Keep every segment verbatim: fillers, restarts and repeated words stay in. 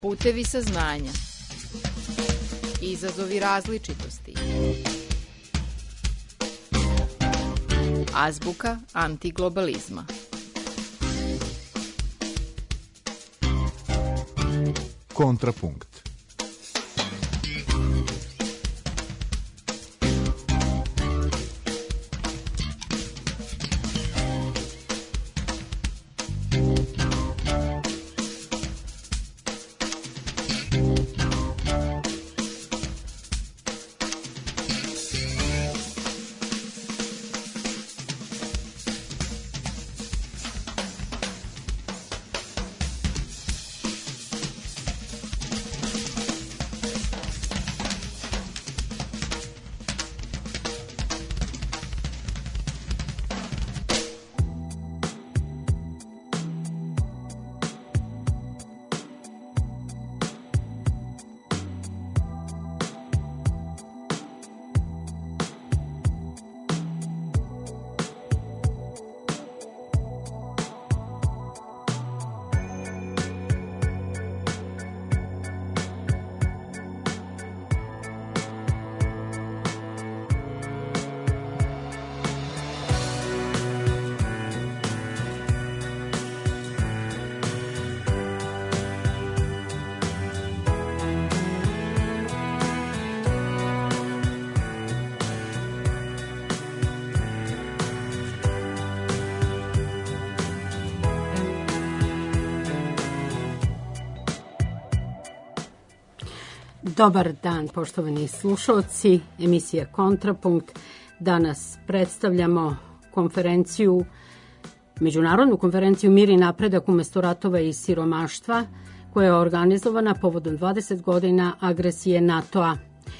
Putevi saznanja. Izazovi različitosti. Azbuka antiglobalizma. Kontrapunkt. Dobar dan, poštovani slušalci, emisija Kontrapunkt. Danas predstavljamo konferenciju, međunarodnu konferenciju Mir i napredak umesto ratova i siromaštva, koja je organizovana povodom dvadeset godina agresije NATO-a.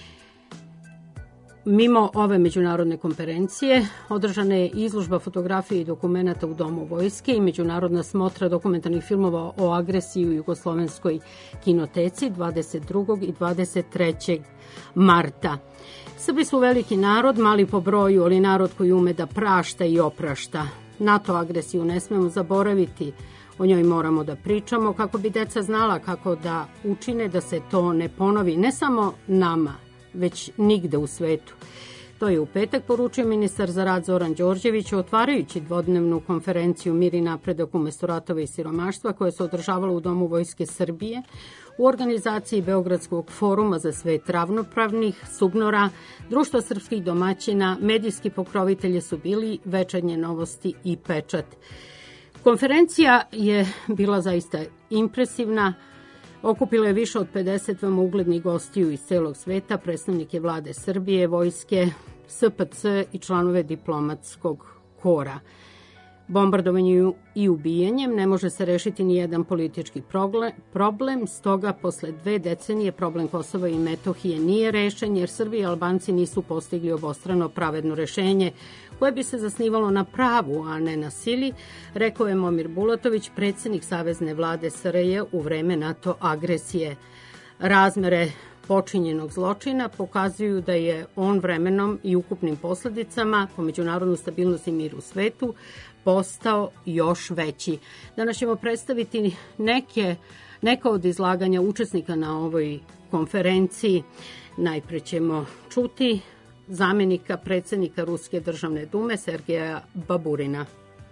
Mimo ove međunarodne konferencije održana je izložba fotografije i dokumenata u Domu vojske i međunarodna smotra dokumentarnih filmova o agresiji u Jugoslovenskoj kinoteci dvadeset drugog i dvadeset trećeg marta. Srbi su veliki narod, mali po broju, ali narod koji ume da prašta i oprašta. NATO agresiju ne smemo zaboraviti, o njoj moramo da pričamo kako bi deca znala kako da učine da se to ne ponovi, ne samo nama, već nigde u svetu. To je u petak poručio ministar za rad Zoran Đorđević, otvarajući dvodnevnu konferenciju Mir i napredak umesto ratova i siromaštva koja se održavala u Domu vojske Srbije u organizaciji Beogradskog foruma za svet ravnopravnih, Subnora, Društva srpskih domaćina, medijski pokrovitelji su bili Večernje novosti i Pečat. Konferencija je bila zaista impresivna. Okupilo je više od pedeset veoma uglednih gostiju iz celog sveta, predstavnike vlade Srbije, vojske, S P C i članove diplomatskog kora. Bombardovanjem i ubijanjem ne može se rešiti ni jedan politički problem, stoga posle dve decenije problem Kosova i Metohije nije rešen, jer Srbi i Albanci nisu postigli obostrano pravedno rešenje koje bi se zasnivalo na pravu, a ne na sili, rekao je Momir Bulatović, predsjednik Savezne vlade S R J u vreme NATO agresije. Razmere počinjenog zločina pokazuju da je on vremenom i ukupnim posledicama po međunarodnu stabilnost i mir u svetu postao još veći. Danas ćemo predstaviti neke, neka od izlaganja učesnika na ovoj konferenciji. Najpre ćemo čuti zamjenika predsjednika Ruske državne dume Sergeja Baburina.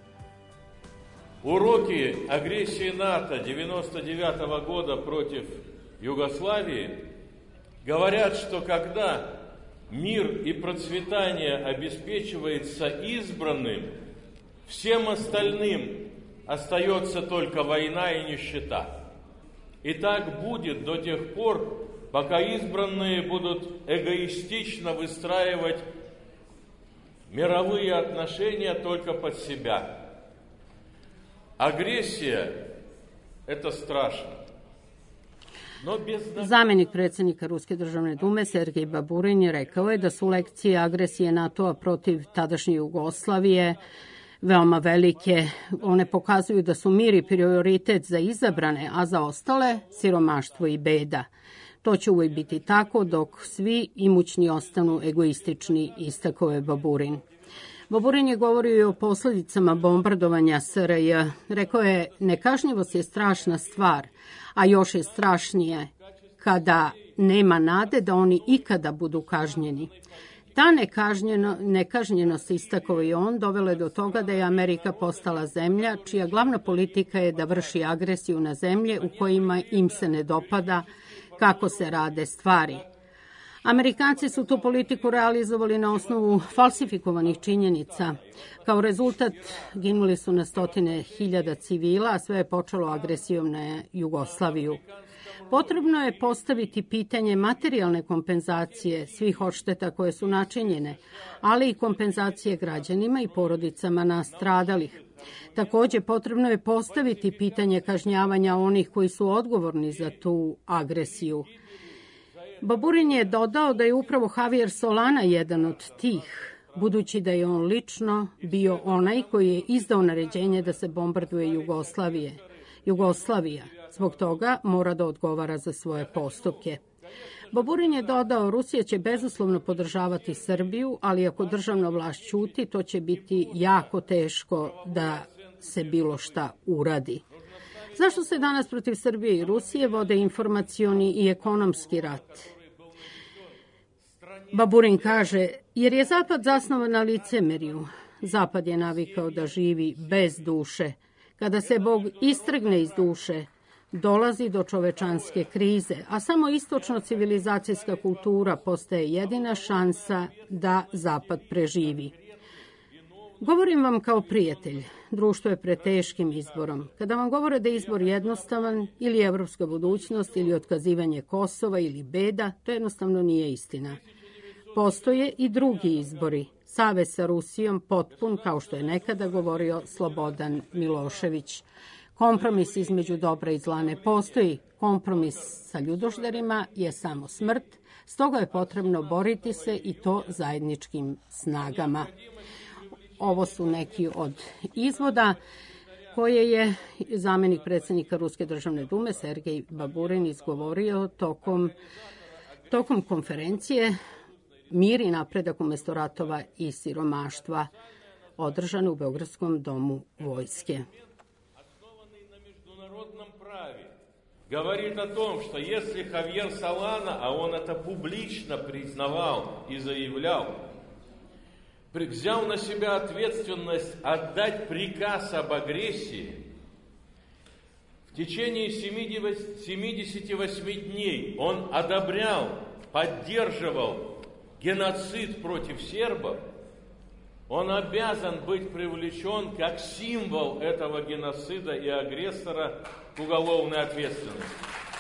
Уроки агрессии НАТО девяносто девятого года против Югославии говорят, что когда мир и процветание обеспечивается избранным, всем остальным остается только война и нищета. И так будет до тех пор, пока избранные будут эгоистично выстраивать мировые отношения только под себя. Агрессия – это страшно. Zamjenik predsjednika Ruske državne dume Sergej Baburin je rekao je da su lekcije agresije NATO-a protiv tadašnje Jugoslavije veoma velike. One pokazuju da su mir i prioritet za izabrane, a za ostale siromaštvo i beda. To će uvijek biti tako dok svi imućni ostanu egoistični, istakao je Baburin. Baburin je govorio i o posledicama bombardovanja S R J. Rekao je, nekažnjivost je strašna stvar, a još je strašnije kada nema nade da oni ikada budu kažnjeni. Ta nekažnjeno, nekažnjenost, istakao i on, dovela je do toga da je Amerika postala zemlja čija glavna politika je da vrši agresiju na zemlje u kojima im se ne dopada kako se rade stvari. Amerikanci su tu politiku realizovali na osnovu falsifikovanih činjenica. Kao rezultat ginuli su na stotine hiljada civila, a sve je počelo agresijom na Jugoslaviju. Potrebno je postaviti pitanje materijalne kompenzacije svih odšteta koje su načinjene, ali i kompenzacije građanima i porodicama nastradalih. Takođe, potrebno je postaviti pitanje kažnjavanja onih koji su odgovorni za tu agresiju. Baburin je dodao da je upravo Javier Solana jedan od tih, budući da je on lično bio onaj koji je izdao naređenje da se bombarduje Jugoslavije. Jugoslavija. Zbog toga mora da odgovara za svoje postupke. Baburin je dodao, Rusija će bezuslovno podržavati Srbiju, ali ako državna vlast ćuti, to će biti jako teško da se bilo šta uradi. Zašto se danas protiv Srbije i Rusije vode informacioni i ekonomski rat? Baburin kaže, jer je Zapad zasnovan na licemerju. Zapad je navikao da živi bez duše. Kada se Bog istrgne iz duše, dolazi do čovečanske krize, a samo istočno-civilizacijska kultura postaje jedina šansa da Zapad preživi. Govorim vam kao prijatelj, društvo je pred teškim izborom. Kada vam govore da je izbor jednostavan, ili evropska budućnost, ili otkazivanje Kosova, ili beda, to jednostavno nije istina. Postoje i drugi izbori. Savez sa Rusijom potpun, kao što je nekada govorio Slobodan Milošević. Kompromis između dobra i zla ne postoji. Kompromis sa ljudožderima je samo smrt, stoga je potrebno boriti se i to zajedničkim snagama. Ovo su neki od izvoda koje je zamenik predsjednika Ruske državne dume Sergej Baburin izgovorio tokom, tokom konferencije Mir i napredak umesto ratova i siromaštva održane u Beogradskom domu vojske. Говорит о том, что если Хавьер Солана, а он это публично признавал и заявлял, взял на себя ответственность отдать приказ об агрессии, в течение семидесяти восьми дней он одобрял, поддерживал геноцид против сербов, он обязан быть привлечен как символ этого геноцида и агрессора к уголовной ответственности.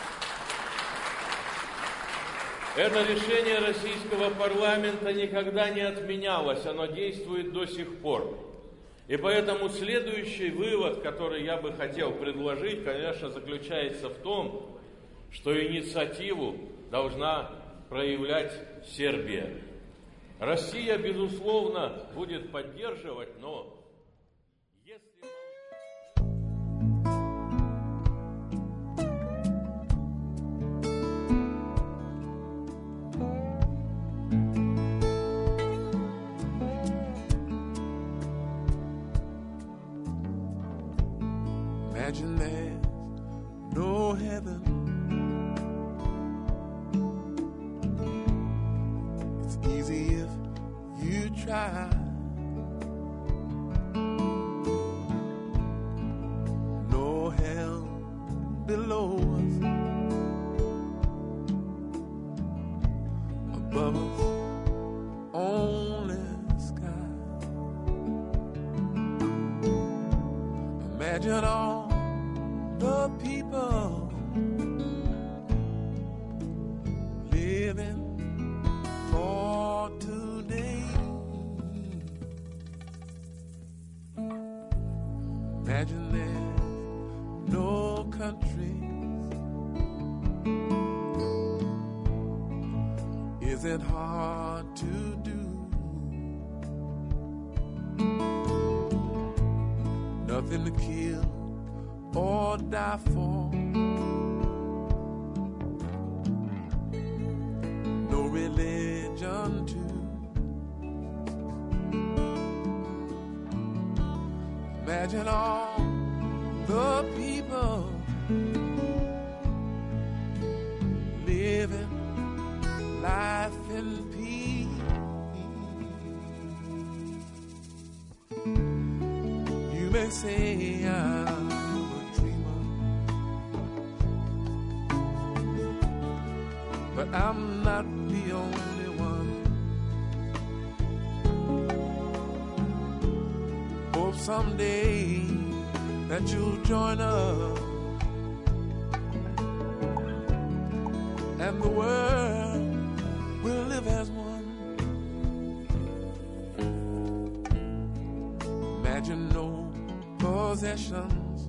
Это решение российского парламента никогда не отменялось, оно действует до сих пор. И поэтому следующий вывод, который я бы хотел предложить, конечно, заключается в том, что инициативу должна проявлять Сербия. Россия, безусловно, будет поддерживать, но если... Imagine there's no heaven. It's easy if you try. No hell below us, above us only sky. Imagine all the people living for today. Imagine there's no countries. Is it hard to do? Nothing to kill or die for. No religion too. Imagine all the people living life in peace. You may say I'm a dreamer, but I'm not the only one. Hope someday that you'll join us and the world will live as one. Imagine no possessions.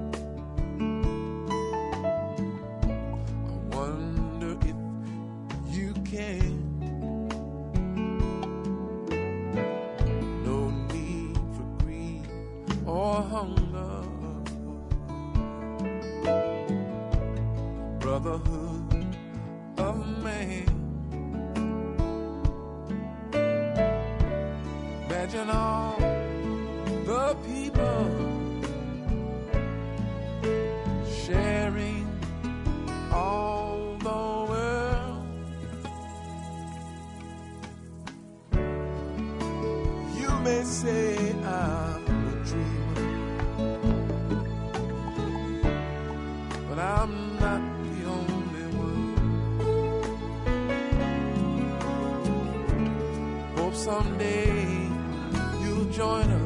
I wonder if you can. No need for greed or hunger. Brotherhood of man. Imagine all the people sharing all the world. You may say I'm a dreamer, but I'm not the only one. Hope someday you'll join us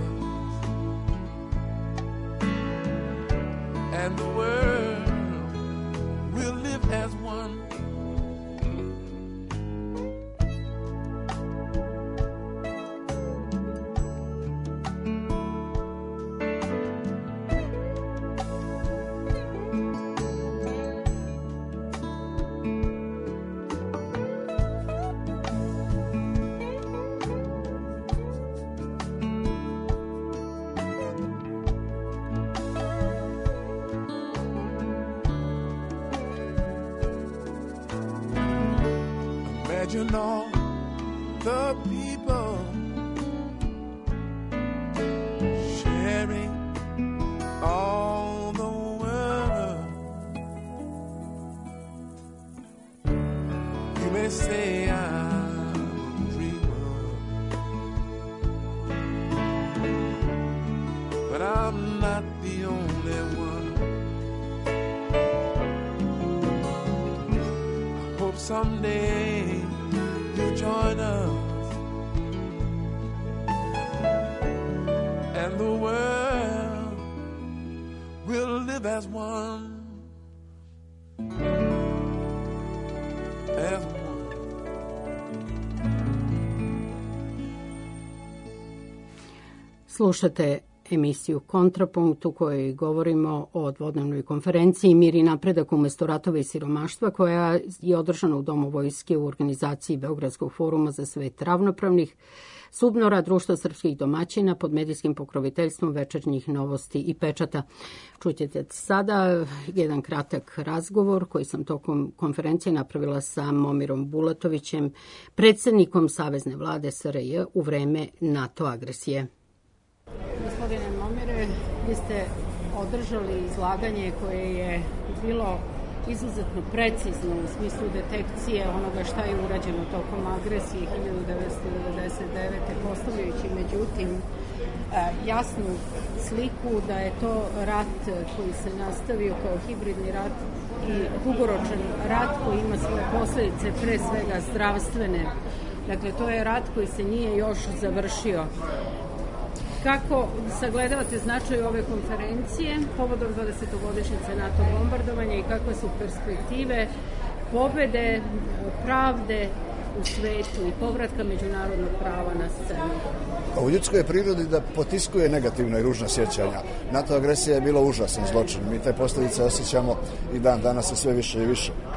and the world will live as one. Imagine all the people sharing all the world. You may say I'm a dreamer, but I'm not the only one. I hope someday you join us and the world will live as one, as one. Slušate emisiju Kontrapunkt u kojoj govorimo o dvodnevnoj konferenciji Mir i napredak umesto ratova i siromaštva koja je održana u Domu vojske u organizaciji Beogradskog foruma za svet ravnopravnih, Subnora, Društva srpskih domaćina pod medijskim pokroviteljstvom Večernjih novosti i Pečata. Čućete sada jedan kratak razgovor koji sam tokom konferencije napravila sa Momirom Bulatovićem, predsjednikom Savezne vlade S R J u vreme NATO agresije. Gospodine Momire, vi ste održali izlaganje koje je bilo izuzetno precizno u smislu detekcije onoga šta je urađeno tokom agresije hiljadu devetsto devedeset devete. postavljajući međutim jasnu sliku da je to rat koji se nastavio kao hibridni rat i dugoročan rat koji ima svoje posljedice, pre svega zdravstvene. Dakle, to je rat koji se nije još završio. Kako sagledavate značaj ove konferencije povodom dvadesetogodišnjice NATO bombardovanja i kakve su perspektive pobede, pravde u svetu i povratka međunarodnog prava na scenu? U ljudskoj je prirodi da potiskuje negativna i ružna sjećanja. NATO agresija je bila užasan zločin. Mi te posljedice osjećamo i dan danas sve više i više.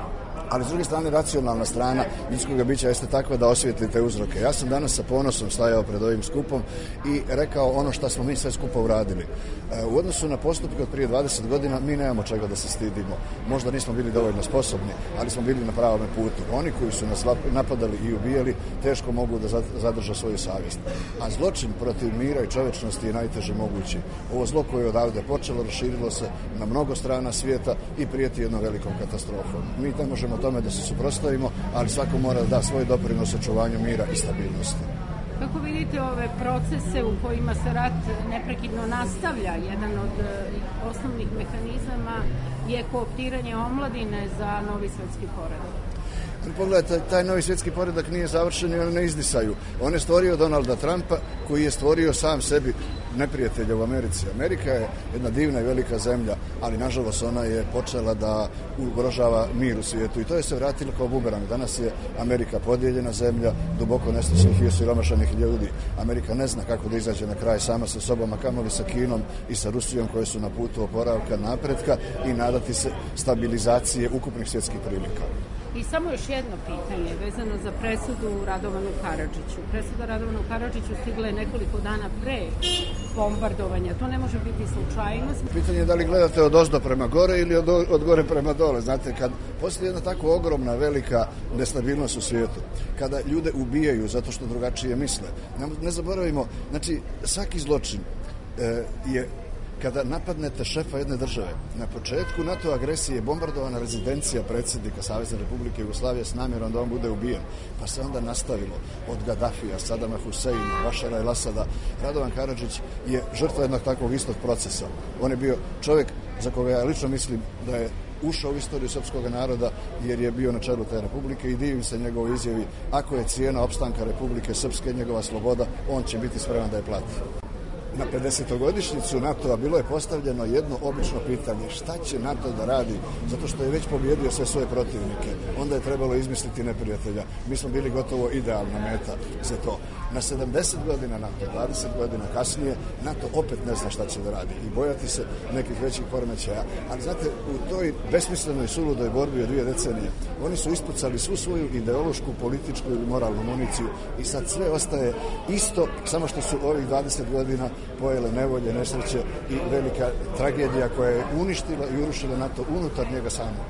ali s druge strane racionalna strana ljudskog bića jeste takva da osvijetli te uzroke. Ja sam danas sa ponosom stajao pred ovim skupom i rekao ono što smo mi sve skupa uradili. U odnosu na postupke od prije dvadeset godina mi nemamo čega da se stidimo. Možda nismo bili dovoljno sposobni, ali smo bili na pravom putu. Oni koji su nas napadali i ubijali teško mogu da zadrža svoju savjest. A zločin protiv mira i čovečnosti je najteže mogući. Ovo zlo koje je odavde počelo, raširilo se na mnogo strana svijeta i prijeti jednom velikom katastrofom. Mi ne možemo tome da se suprotstavimo, ali svako mora da da svoj doprinos očuvanju mira i stabilnosti. Kako vidite ove procese u kojima se rat neprekidno nastavlja? Jedan od osnovnih mehanizama je kooptiranje omladine za novi svjetski poredak. Pogledajte, taj novi svjetski poredak nije završen i oni ne izdisaju. On je stvorio Donalda Trumpa, koji je stvorio sam sebi neprijatelja u Americi. Amerika je jedna divna i velika zemlja, ali nažalost ona je počela da ugrožava mir u svijetu i to je se vratilo kao bumerang. Danas je Amerika podijeljena zemlja, duboko nesrećnih i osiromašenih ljudi. Amerika ne zna kako da izađe na kraj sama sa sobom, a kamoli sa Kinom i sa Rusijom koje su na putu oporavka, napretka i nadati se stabilizacije ukupnih svjetskih prilika. I samo još jedno pitanje vezano za presudu Radovanu Karadžiću. Presuda Radovanu Karadžiću stigla je nekoliko dana pre bombardovanja. To ne može biti slučajnost. Pitanje je da li gledate od ozdo prema gore ili od, od gore prema dole. Znate, kad postoji jedna tako ogromna, velika nestabilnost u svijetu, kada ljude ubijaju zato što drugačije misle, ne, ne zaboravimo, znači svaki zločin e, je kada napadnete šefa jedne države. Na početku NATO agresije je bombardovana rezidencija predsjednika Savezne Republike Jugoslavije s namjerom da on bude ubijen. Pa se onda nastavilo od Gaddafija, Sadama Huseina, Bašara el-Asada. Radovan Karadžić je žrtva jednog takvog istog procesa. On je bio čovjek za koga ja lično mislim da je ušao u istoriju srpskog naroda jer je bio na čelu te republike i divim se njegovoj izjavi: ako je cijena opstanka Republike Srpske njegova sloboda, on će biti spreman da je plati. Na pedesetogodišnjicu NATO-a bilo je postavljeno jedno obično pitanje: šta će NATO da radi? Zato što je već pobjedio sve svoje protivnike. Onda je trebalo izmisliti neprijatelja. Mi smo bili gotovo idealna meta za to. Na sedamdeset godina NATO, dvadeset godina kasnije, NATO opet ne zna šta će da radi i bojati se nekih većih poremećaja. Ali znate, u toj besmislenoj suludoj borbi od dvije decenije oni su ispucali svu svoju ideološku, političku ili moralnu municiju i sad sve ostaje isto, samo što su ovih dvadeset godina pojele nevolje, nesreće i velika tragedija koja je uništila i urušila NATO unutar njega samog.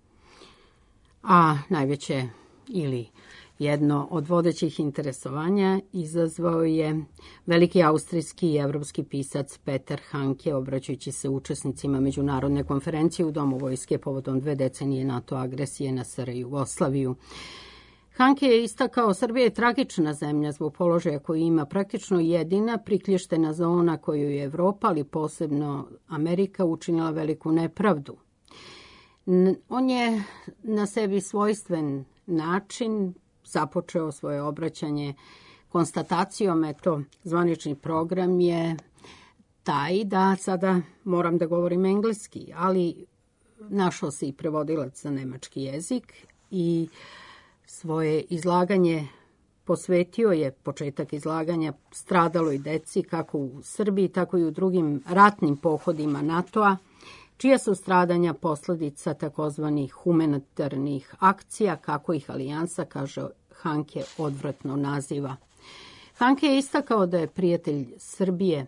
A najveće ili jedno od vodećih interesovanja izazvao je veliki austrijski i evropski pisac Peter Hanke, obraćajući se učesnicima međunarodne konferencije u Domu vojske povodom dve decenije NATO agresije na S R J Jugoslaviju. Hanke je istakao: Srbija je tragična zemlja zbog položaja koji ima, praktično jedina priklješćena zona koju je Evropa, ali posebno Amerika, učinila veliku nepravdu. On je na sebi svojstven način započeo svoje obraćanje konstatacijom, eto, zvanični program je taj da sada moram da govorim engleski, ali našao se i prevodilac za nemački jezik i svoje izlaganje posvetio je, početak izlaganja, stradaloj deci kako u Srbiji, tako i u drugim ratnim pohodima NATO-a, čija su stradanja posljedica takozvanih humanitarnih akcija, kako ih alijansa, kaže Hanke, odvratno naziva. Hanke je istakao da je prijatelj Srbije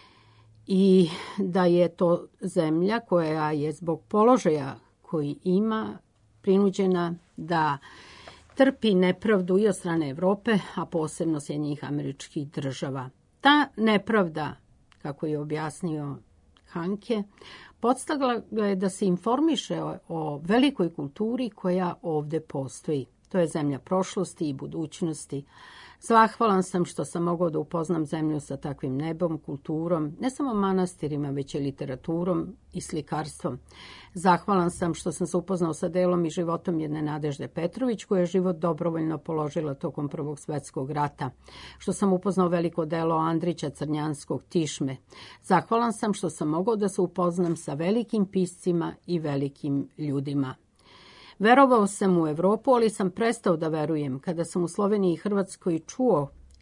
i da je to zemlja koja je zbog položaja koji ima prinuđena da trpi nepravdu i od strane Evrope, a posebno Sjedinjenih Američkih Država. Ta nepravda, kako je objasnio Hanke, podstakla ga je da se informiše o, o velikoj kulturi koja ovde postoji. To je zemlja prošlosti i budućnosti. Zahvalan sam što sam mogao da upoznam zemlju sa takvim nebom, kulturom, ne samo manastirima, već i literaturom i slikarstvom. Zahvalan sam što sam se upoznao sa delom i životom jedne Nadežde Petrović, koja je život dobrovoljno položila tokom Prvog svjetskog rata. Što sam upoznao veliko delo Andrića Crnjanskog Tišme. Zahvalan sam što sam mogao da se upoznam sa velikim piscima i velikim ljudima. Verovao sam u Evropu, ali sam prestao da verujem kada sam u Sloveniji i Hrvatskoj čuo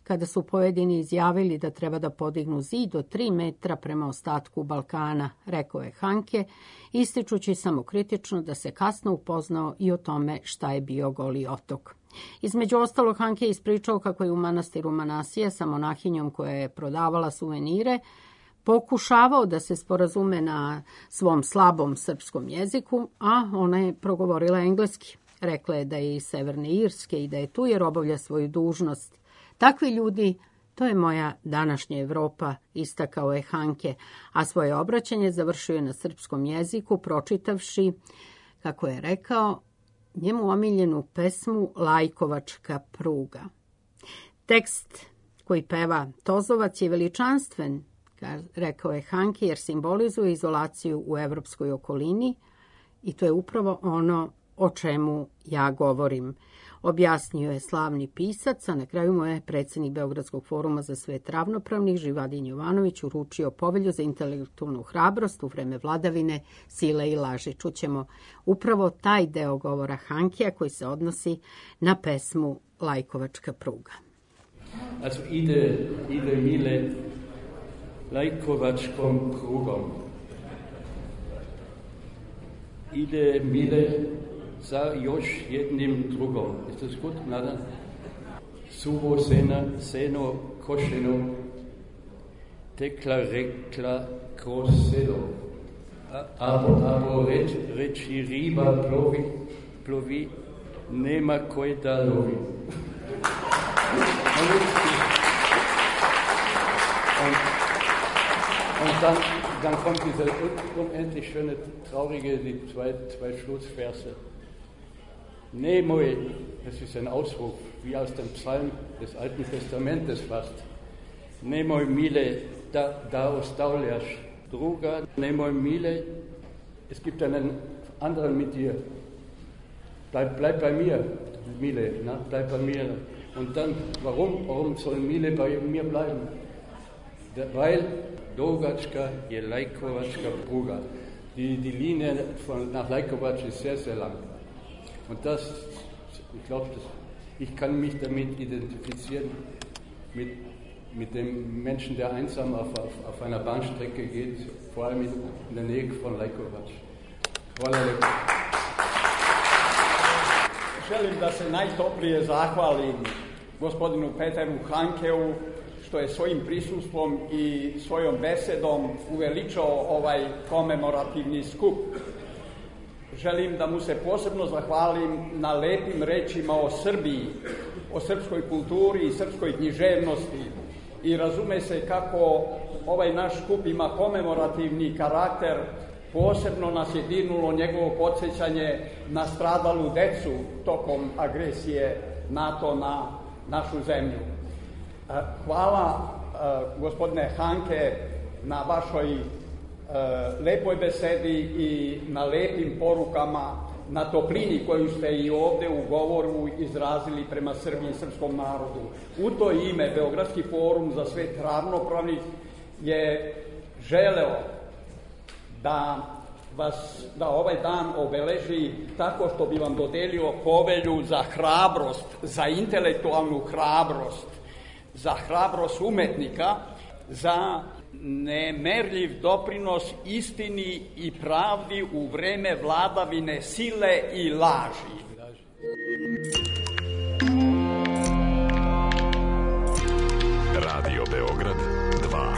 kada su pojedini izjavili da treba da podignu zid od tri metra prema ostatku Balkana, rekao je Hanke, ističući samokritično da se kasno upoznao i o tome šta je bio Goli otok. Između ostalog, Hanke je ispričao kako je u manastiru Manasije sa monahinjom koja je prodavala suvenire pokušavao da se sporazume na svom slabom srpskom jeziku, a ona je progovorila engleski. Rekla je da je iz Severne Irske i da je tu jer obavlja svoju dužnost. Takvi ljudi, to je moja današnja Evropa, istakao je Hanke, a svoje obraćanje završio je na srpskom jeziku, pročitavši, kako je rekao, njemu omiljenu pesmu Lajkovačka pruga. Tekst koji peva Tozovac je veličanstven, rekao je Hanke, jer simbolizuje izolaciju u evropskoj okolini i to je upravo ono o čemu ja govorim. Objasnio je slavni pisac, a na kraju mu je predsjednik Beogradskog foruma za svet ravnopravnih Živadin Jovanović uručio povelju za intelektualnu hrabrost u vreme vladavine, sile i laži. Čućemo upravo taj deo govora Hankea koji se odnosi na pesmu Lajkovačka pruga. Also ide, ide mile Lajkovačkom prugom. Ide mile za još jednim drugom. Ist das gut, Nada? Suvo sena, seno košeno, tekla rekla kroz selo. Abo, abo reč, reči riba plovi, plovi, nema koji da lovi. Und, und dann, dann kommt diese unendlich schöne, traurige, die zwei, zwei Schlussverse. Nemoj, das ist ein Ausruf, wie aus dem Psalm des Alten Testamentes fast. Nemoj mile, da, da ostavljaš druga. Nemoj mile, es gibt einen anderen mit dir. Bleib, bleib bei mir, mile, na? Bleib bei mir. Und dann, warum, warum soll Mile bei mir bleiben? Weil Dogatschka je Lajkovačka pruga. Die, die Linie von, nach Lajkovac ist sehr, sehr lang. Und das, ich glaube, ich kann mich damit identifizieren, mit, mit dem Menschen, der einsam auf, auf, auf einer Bahnstrecke geht, vor allem in, in der Nähe von Lajkovac. Hvala lepo. Želim da se najtoplije zahvalim gospodinu Peteru Hankeu što je svojim prisustvom i svojom besedom uveličao ovaj komemorativni skup. Želim da mu se posebno zahvalim na lepim rečima o Srbiji, o srpskoj kulturi i srpskoj književnosti i razume se kako ovaj naš skup ima komemorativni karakter. Posebno nas je dirnulo njegovo podsjećanje na stradalu decu tokom agresije NATO na našu zemlju. Hvala gospodine Hanke na vašoj lepoj besedi i na lepim porukama, na toplini koju ste i ovde u govoru izrazili prema Srbiji i srpskom narodu. U to ime Beogradski forum za svet ravnopravnih je želeo da vas, da ovaj dan obeleži tako što bi vam dodelio povelju za hrabrost, za intelektualnu hrabrost, za hrabrost umetnika, za nemerljiv doprinos istini i pravdi u vreme vladavine sile i laži. Radio Beograd dva.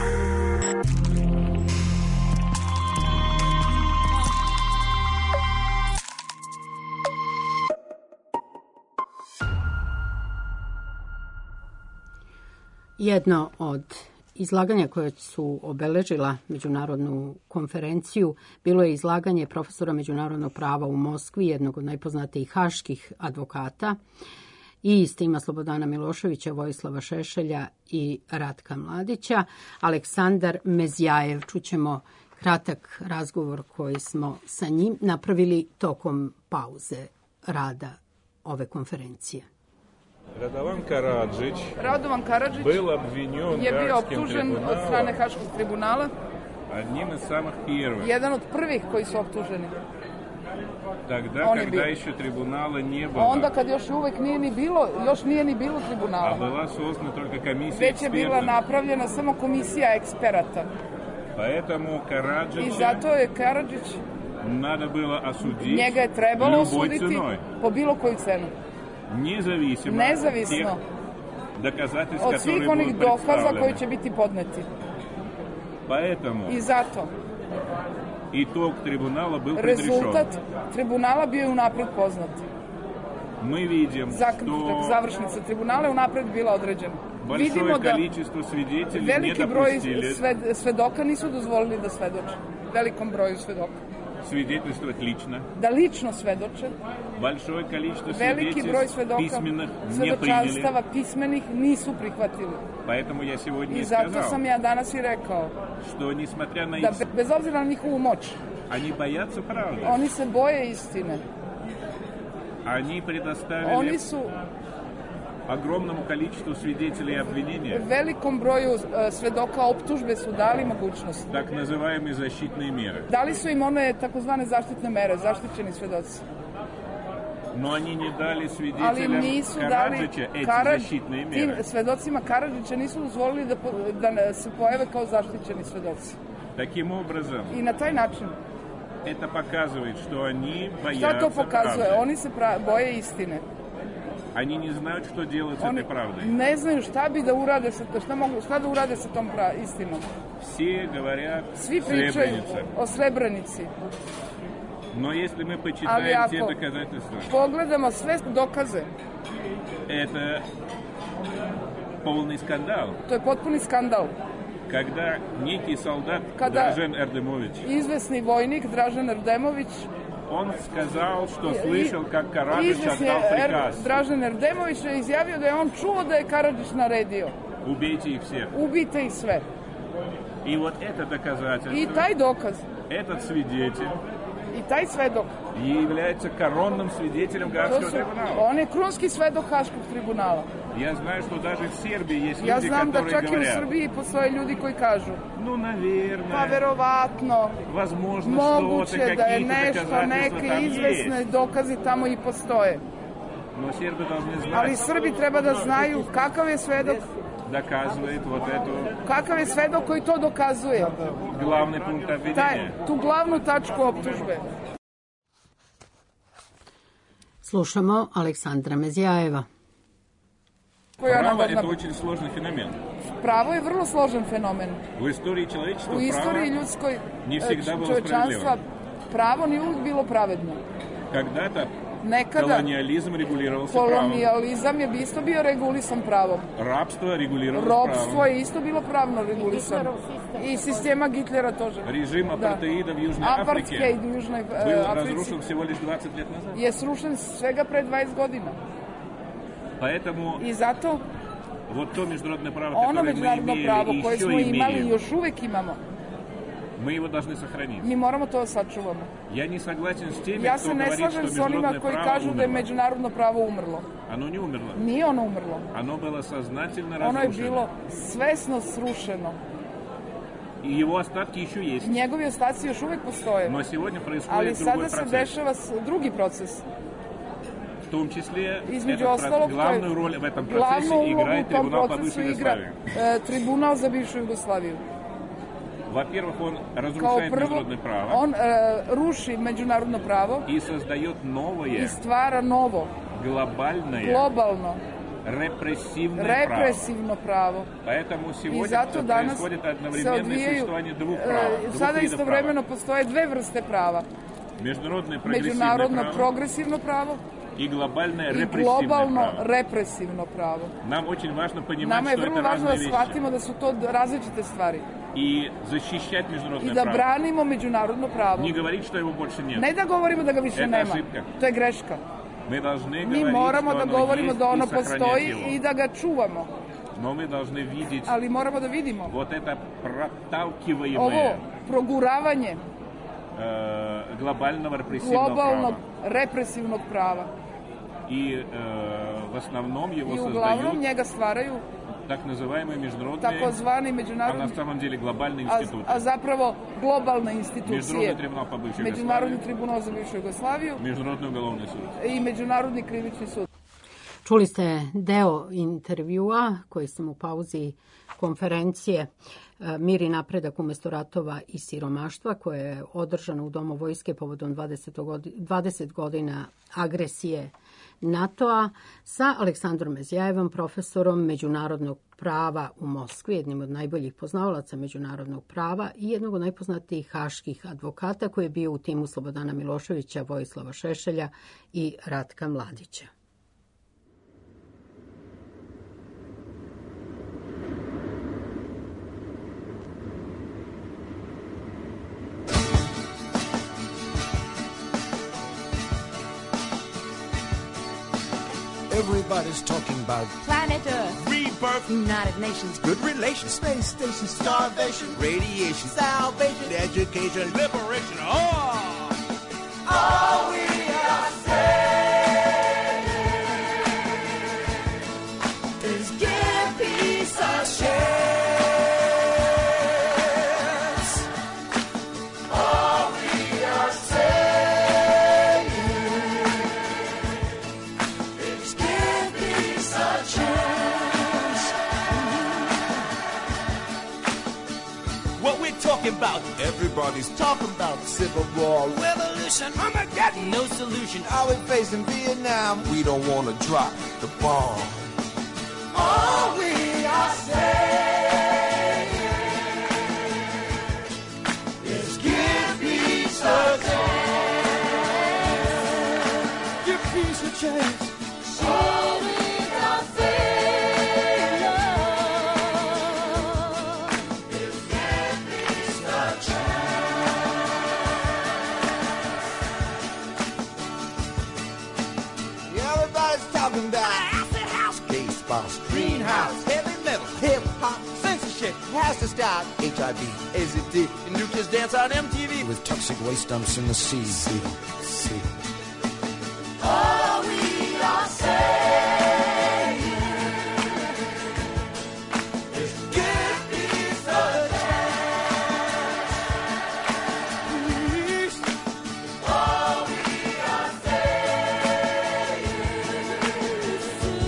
Jedno od izlaganja koje su obeležila međunarodnu konferenciju bilo je izlaganje profesora međunarodnog prava u Moskvi, jednog od najpoznatijih haških advokata, i iz tima Slobodana Miloševića, Vojislava Šešelja i Ratka Mladića, Aleksandar Mezjajev. Čućemo kratak razgovor koji smo sa njim napravili tokom pauze rada ove konferencije. Radovan Karadžić, Radovan Karadžić je bio optužen od strane Haškog tribunala. Jedan od prvih koji su optuženi. Тогда, On je когда bio. еще трибунала не было. Onda kad još uvek nije ni bilo, još nije ni bilo tribunala. А была создана только комиссия Već je bila экспертов. napravljena samo komisija eksperata. Поэтому I Караджича zato je Karadžić, надо было осудить njega je trebalo любой osuditi ценой. po bilo koju cenu. Независимо Nezavisno от тех доказательств, od которые svih onih будут dokaza koji представлены. će biti podneti. Поэтому I zato итог трибунала был rezultat предрешен. tribunala bio je unapred poznat. Мы видим, Zaključak, что završnica tribunala je unapred bila određena. большое Vidimo da количество свидетелей не veliki broj допустили sved, svedoka nisu dozvolili da svedoče. Velikom broju svedoka. свидетельствовать лично. Da lično svedoče. Большое количество Veliki broj свидетельств svedoka, письменных не svedočanstava приняли. pismenih nisu prihvatili. Поэтому я сегодня I и zato сказал, sam ja danas i rekao что несмотря на da их... be- bez obzira na njihovu moć, Они боятся правды. oni se boje istine. Они предоставили Oni su огромному количеству свидетелей обвинения velikom broju e, svedoka optužbe su dali mogućnost. так называемые защитные меры. Dali su im one takozvane zaštitne mere, zaštićeni svedoci. Но они не дали Ali свидетелям nisu dali Караджича эти Karad, защитные tim меры. svedocima Karadžića nisu dozvolili da, po- da se pojave kao zaštićeni svedoci. Таким образом, I na taj način, это показывает, что они šta to боятся pokazuje? правды. Oni se pra- boje istine. Они не знают, что делать с Oni этой правдой. ne znaju šta bi da urade sa, šta, mogu, šta da urade sa tom pra, istinom. Все говорят Svi pričaju Srebrenica. o Srebrenici. Но если мы Ali почитаем те ako доказательства, pogledamo sve dokaze, это полный скандал. to je potpuni skandal. Когда некий солдат Kada Дражен Эрдемович, izvesni vojnik Dražen Erdemović, он сказал, что слышал, как Карадžić izvesni отдал er, приказ: Dražen Erdemović je izjavio da je on čuo da je Karadžić naredio. убейте их всех. Ubijte ih sve. И вот это I доказательство, taj dokaz, этот свидетель i taj svedok, является коронным свидетелем to Гаагского su, трибунала. on je krunski svedok Haškog tribunala. Я знаю, что даже в Сербии есть Ja люди, znam da которые čak i u говорят: Srbiji postoje ljudi koji kažu, ну, pa наверное, verovatno, возможно, что-то, moguće da je какие-то nešto, доказательства neke там izvesne есть. dokazi tamo i postoje. Но сербы должны Ali знать, Srbi treba da znaju kakav je svedok, доказывает вот эту kakav je svedok koji to dokazuje. главный пункт Taj, обвинения. tu glavnu tačku optužbe. Slušamo Aleksandra Mezijajeva. Koja je Право – ona- это очень сложный феномен. Pravo je vrlo složen fenomen. В истории человечества U istoriji право ljudskoj не всегда e, было čovečanstva справедливым. pravo nije uvijek bilo pravedno. Когда-то Nekada колониализм регулировался правом. kolonijalizam je isto bio regulisan pravom. Рабство регулировалось Ropstvo правом. je isto bilo pravno regulisano. I sistema Hitlera тоже. Режим апартеида в Южной Apartheid Африке u Južnoj e, был Africi разрушен всего лишь двадцать лет назад. je srušen svega pre dvadeset godina. Поэтому I zato вот то международное право, ono которое мы međunarodno имели pravo и koje еще smo imali i имеем, još uvek imamo, мы его должны сохранить. mi moramo to da sačuvamo. Я не согласен с теми, Ja кто se ne говорит, slažem что s onima международное koji право kažu da je умерло. međunarodno pravo umrlo. Оно не умерло. Nije ono umrlo. Оно было сознательно Ono je разрушено. bilo svesno srušeno. И его остатки еще есть. Njegovi ostaci još uvek postoje. Но сегодня Ali происходит sada другой se процесс. dešava s- drugi proces. В том числе Između этот ostalog, процесс- главную роль в этом glavnu процессе ulogu играет u tom трибунал по procesu бывшей igra Югославии. e, tribunal za bivšu Jugoslaviju. Во-первых, он Kao разрушает prvo, международное право on e, ruši međunarodno pravo и создает i новое stvara novo, глобальное globalno, репрессивное право. represivno pravo. Поэтому I сегодня zato danas происходит se одновременное odvijaju, существование двух e, прав, двух sada видов istovremeno права. postoje dve vrste prava. Международное прогрессивное Međunarodno право progresivno pravo и глобальное i репрессивное globalno право. represivno pravo. Нам очень важно понимать, Nama je что vrlo это važno da разные вещи. shvatimo da su to različite stvari И защищать i международное da право. branimo međunarodno pravo. Не говорить, что его больше нет. Ne da govorimo da ga više Это nema. ошибка. To je greška. Мы должны Mi говорить, moramo что da оно govorimo есть da ono и сохранять postoji его. i da ga čuvamo. Но мы должны видеть Ali moramo da vidimo вот это ovo проталкиваемое proguravanje э, глобального репрессивного globalnog права. represivnog prava. И э, в основном его I uglavnom создают njega stvaraju так называемые международные, takozvani međunarodni, а на самом деле глобальные a, институты. a zapravo globalne institucije. Международный трибунал по бывшей Međunarodni Югославии, tribunal za bivšu Jugoslaviju Международный уголовный суд. i Međunarodni krivični sud. Čuli ste deo intervjua koji sam u pauzi konferencije Mir i napredak umesto ratova i siromaštva koje je održano u Domu vojske povodom dvadeset godina agresije NATO-a sa Aleksandrom Mezjajevom, profesorom međunarodnog prava u Moskvi, jednim od najboljih poznavalaca međunarodnog prava i jednog od najpoznatijih haških advokata koji je bio u timu Slobodana Miloševića, Vojislava Šešelja i Ratka Mladića. Everybody's talking about planet Earth, rebirth, United Nations, good relations, space station, starvation, radiation, salvation, education, liberation. Oh, all we are saying is give peace a chance. All we are saying. Talking about everybody's talking about civil war, revolution, Armageddon, no solution. Are we facing Vietnam? We don't want to drop the bomb. All we are saying is give peace a chance. Give peace a chance. All we are saying. Greenhouse, heavy metal, hip-hop, censorship has to stop. H I V, A Z D, and you just dance on M T V with toxic waste dumps in the sea. See, see. All we are saying is give peace a chance. All we are saying is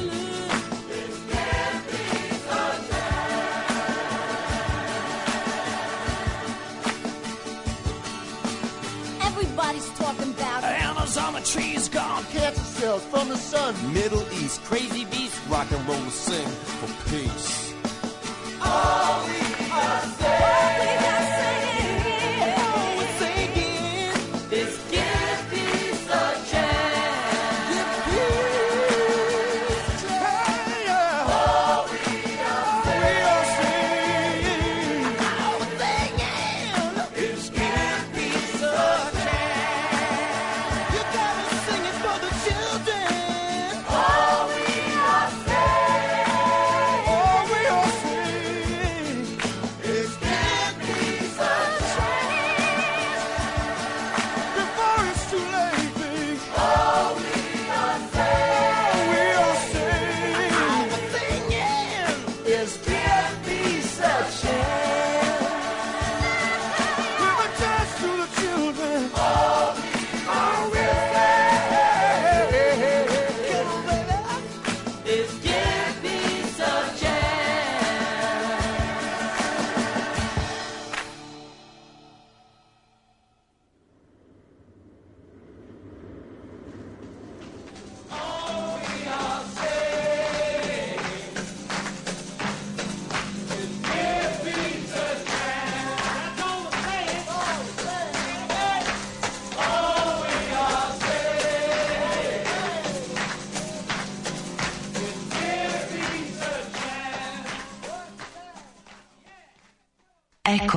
everybody's talking about Amazon trees gone, cancer cells from the sun. Middle East, crazy beast, rock and roll sing for peace. All we are saying, all we're singing is give peace a chance. Give peace a chance. All we are saying, all we're singing is give peace a chance. You gotta sing it for the children. All we are saying, all we are saying is give peace a chance. Before it's too late, baby. All we are saying, all we are saying, all we're singing is give peace a chance. Give a chance to the children. All we are saying is give peace a chance. All we are saying is give peace a chance. That's all we're saying. All we are saying is give peace a chance. Eko.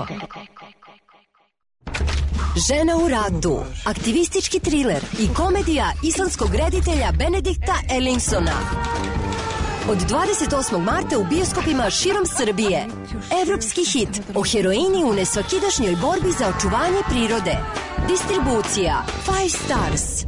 Žena u ratu, aktivistički triler i komedija islandskog reditelja Benedikta Erlingsona. Od dvadeset osmog marta u bioskopima širom Srbije. Evropski hit o heroini u nesvakidašnjoj borbi za očuvanje prirode. Distribucija Five Stars.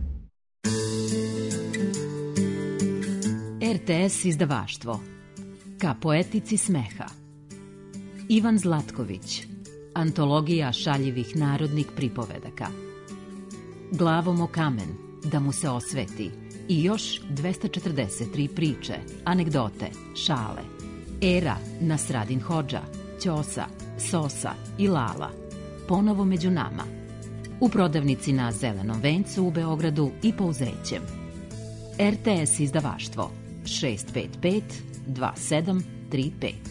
R T S izdavaštvo. ka poetici smeha. Ivan Zlatković, antologija šaljivih narodnih pripovedaka. Glavom o kamen, da mu se osveti, i još dvesta četrdeset tri priče, anegdote, šale. Era, Nasradin Hodža, Ćosa, Sosa i Lala, ponovo među nama. U prodavnici na Zelenom vencu u Beogradu i Pouzećem. R T S izdavaštvo šest pet pet dva sedam tri pet.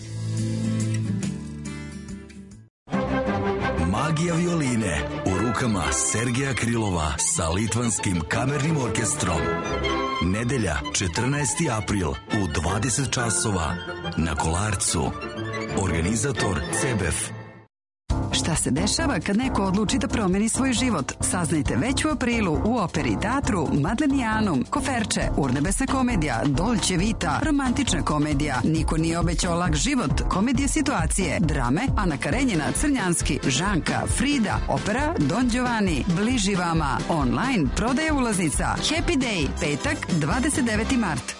Magija violine u rukama Sergeja Krilova sa Litvanskim kamernim orkestrom. Nedelja, četrnaesti april u dvadeset časova na Kolarcu. Organizator C B F. Šta se dešava kad neko odluči da promeni svoj život? Saznajte već u aprilu u Operi i teatru Madlenijanum, Koferče, urnebesna komedija, Dolce Vita, romantična komedija, Niko nije obećao lak život, komedije situacije, drame, Ana Karenjina, Crnjanski, Žanka, Frida, opera Don Giovanni, bliži vama, online, prodaja ulaznica, Happy Day, petak, dvadeset deveti mart.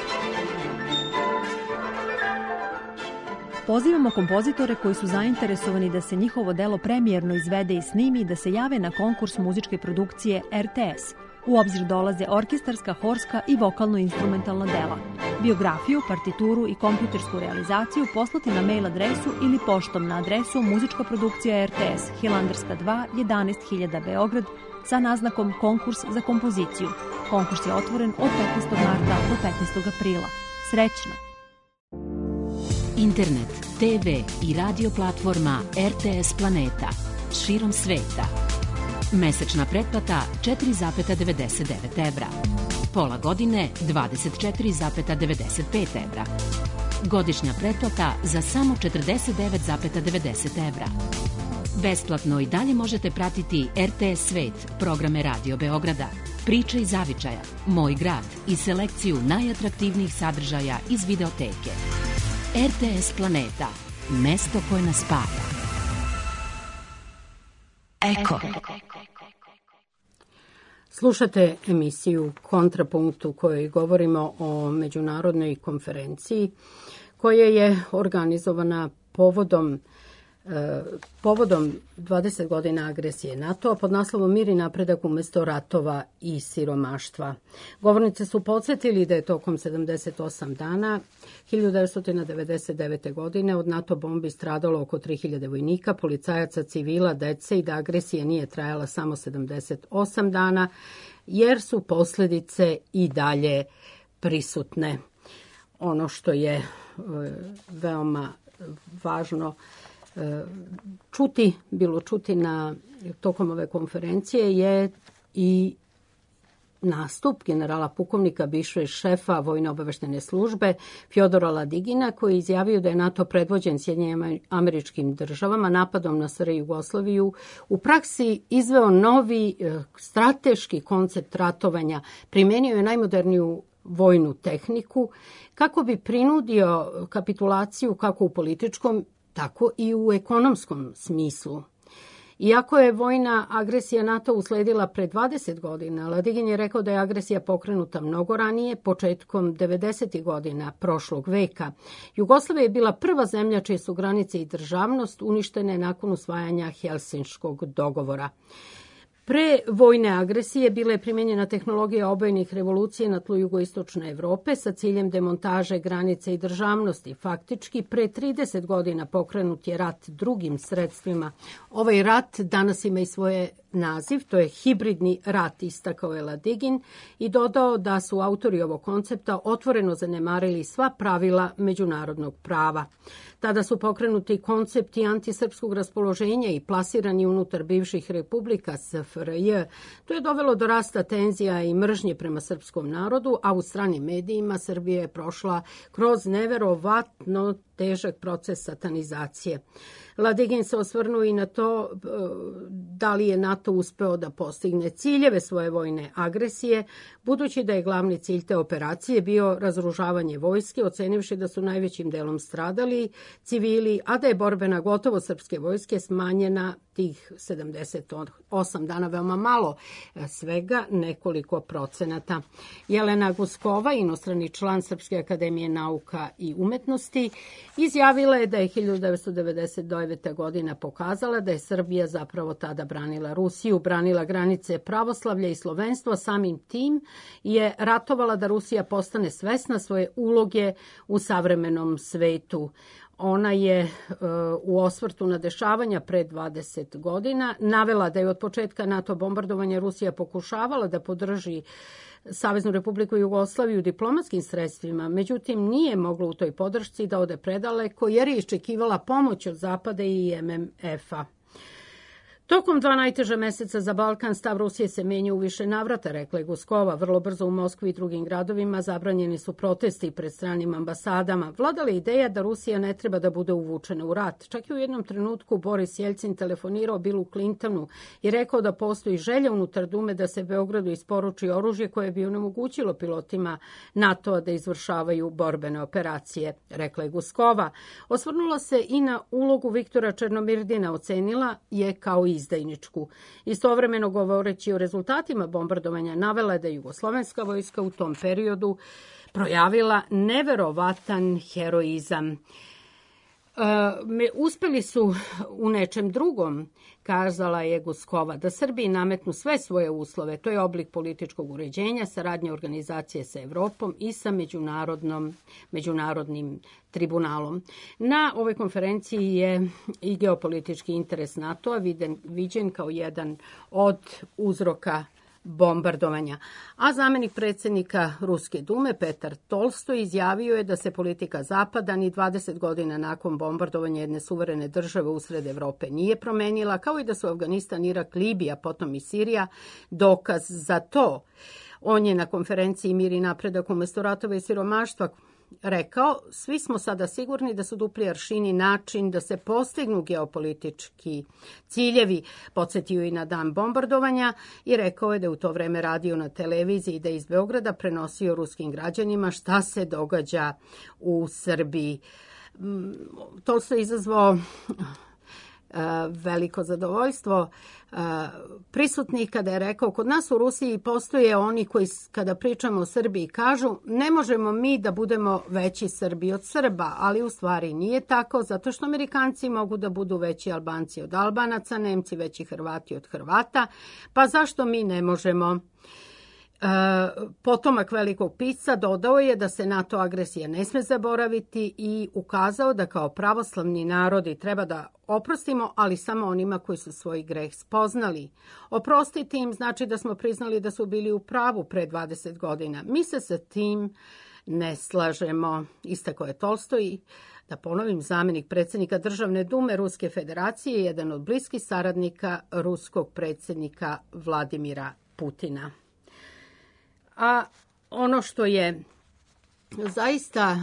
Pozivamo kompozitore koji su zainteresovani da se njihovo delo premijerno izvede i snimi i da se jave na konkurs muzičke produkcije R T S. U obzir dolaze orkestarska, horska i vokalno-instrumentalna dela. Biografiju, partituru i kompjutersku realizaciju poslati na mail adresu ili poštom na adresu muzička produkcija R T S, Hilandarska dva, jedanaest hiljada Beograd, sa naznakom konkurs za kompoziciju. Konkurs je otvoren od petnaestog marta do petnaestog aprila. Srećno! Internet, te ve i radio platforma R T S Planeta širom sveta. Mesečna pretplata četiri zarez devedeset devet evra. Pola godine dvadeset četiri zarez devedeset pet evra. Godišnja pretplata za samo četrdeset devet zarez devedeset evra. Besplatno i dalje možete pratiti R T S Svet, programe Radio Beograda, Priče iz zavičaja, Moj grad i selekciju najatraktivnijih sadržaja iz videoteke. R T S Planeta, mesto koje nas spaja. Eko. Slušate emisiju Kontrapunkt u kojoj govorimo o međunarodnoj konferenciji koja je organizovana povodom povodom dvadeset godina agresije NATO-a pod naslovom Mir i napredak umesto ratova i siromaštva. Govornice su podsjetili da je tokom sedamdeset osam dana hiljadu devetsto devedeset devete. godine od NATO bombi stradalo oko tri hiljade vojnika, policajaca, civila, dece i da agresija nije trajala samo sedamdeset osam dana jer su posljedice i dalje prisutne. Ono što je veoma važno čuti, bilo čuti na tokom ove konferencije je i nastup generala pukovnika, bivšeg šefa vojno-obaveštene službe Fjodora Ladigina, koji je izjavio da je NATO predvođen Sjedinjenim Američkim Državama napadom na S R Jugoslaviju u praksi izveo novi strateški koncept ratovanja, primenio je najmoderniju vojnu tehniku kako bi prinudio kapitulaciju kako u političkom tako i u ekonomskom smislu. Iako je vojna agresija NATO usledila pre dvadeset godina, Ladigin je rekao da je agresija pokrenuta mnogo ranije, početkom devedesetih godina prošlog veka. Jugoslavija je bila prva zemlja čije su granice i državnost uništene nakon usvajanja Helsinškog dogovora. Pre vojne agresije bila je primjenjena tehnologija obojenih revolucije na tlu jugoistočne Evrope sa ciljem demontaže granice i državnosti. Faktički, pre trideset godina pokrenut je rat drugim sredstvima. Ovaj rat danas ima i svoje naziv, to je hibridni rat, istakao je Ladigin i dodao da su autori ovog koncepta otvoreno zanemarili sva pravila međunarodnog prava. Tada su pokrenuti koncepti antisrpskog raspoloženja i plasirani unutar bivših republika S F R J. To je dovelo do rasta tenzija i mržnje prema srpskom narodu, a u stranim medijima Srbija je prošla kroz neverovatno težak proces satanizacije. Ladigin se osvrnuo i na to da li je NATO uspeo da postigne ciljeve svoje vojne agresije, budući da je glavni cilj te operacije bio razoružavanje vojske, ocenivši da su najvećim delom stradali civili, a da je borbena gotovost srpske vojske smanjena tih sedamdeset osam dana, veoma malo, svega nekoliko procenata. Jelena Guskova, inostrani član Srpske akademije nauka i umetnosti, izjavila je da je hiljadu devetsto devedeset devete. godina pokazala da je Srbija zapravo tada branila Rusiju, branila granice pravoslavlja i slovenstva, samim tim je ratovala da Rusija postane svesna svoje uloge u savremenom svetu. Ona je u osvrtu na dešavanja pre dvadeset godina navela da je od početka NATO bombardovanja Rusija pokušavala da podrži Saveznu Republiku Jugoslaviju diplomatskim sredstvima, međutim nije mogla u toj podršci da ode predaleko jer je iščekivala pomoć od Zapada i em em ef-a. Tokom dva najteža meseca za Balkan stav Rusije se menja u više navrata, rekla je Guskova. Vrlo brzo u Moskvi i drugim gradovima zabranjeni su protesti pred stranim ambasadama. Vladala je ideja da Rusija ne treba da bude uvučena u rat. Čak i u jednom trenutku Boris Jelcin telefonirao Billu Clintonu i rekao da postoji želja unutar Dume da se Beogradu isporuči oružje koje bi onemogućilo pilotima NATO-a da izvršavaju borbene operacije, rekla je Guskova. Osvrnula se i na ulogu Viktora Černomirdina, ocenila je kao izdajničku. Istovremeno govoreći o rezultatima bombardovanja navela je da je jugoslovenska vojska u tom periodu projavila neverovatan heroizam. E, uspeli su u nečem drugom, kazala je Guskova, da Srbiji nametnu sve svoje uslove. To je oblik političkog uređenja, saradnje organizacije sa Evropom i sa međunarodnom, međunarodnim tribunalom. Na ovoj konferenciji je i geopolitički interes NATO-a viđen kao jedan od uzroka bombardovanja. A zamenik predsjednika Ruske dume Petar Tolstoj izjavio je da se politika Zapada ni dvadeset godina nakon bombardovanja jedne suverene države usred Evrope nije promenila, kao i da su Afganistan, Irak, Libija, potom i Sirija dokaz za to. On je na konferenciji Mir i napredak umesto ratova i siromaštva rekao, svi smo sada sigurni da su dupli aršini način da se postignu geopolitički ciljevi. Podsjetio i na dan bombardovanja i rekao je da je u to vreme radio na televiziji i da je iz Beograda prenosio ruskim građanima šta se događa u Srbiji. To se izazvao veliko zadovoljstvo prisutnih kada je rekao, kod nas u Rusiji postoje oni koji kada pričamo o Srbiji kažu ne možemo mi da budemo veći Srbi od Srba, ali u stvari nije tako, zato što Amerikanci mogu da budu veći Albanci od Albanaca, Nemci veći Hrvati od Hrvata, pa zašto mi ne možemo? Potomak velikog pisca dodao je da se NATO agresija ne sme zaboraviti i ukazao da kao pravoslavni narodi treba da oprostimo, ali samo onima koji su svoj greh spoznali. Oprostiti im znači da smo priznali da su bili u pravu pre dvadeset godina. Mi se sa tim ne slažemo, istakao je Tolstoj. Da ponovim, zamenik predsjednika Državne dume Ruske federacije je jedan od bliskih saradnika ruskog predsjednika Vladimira Putina. A ono što je zaista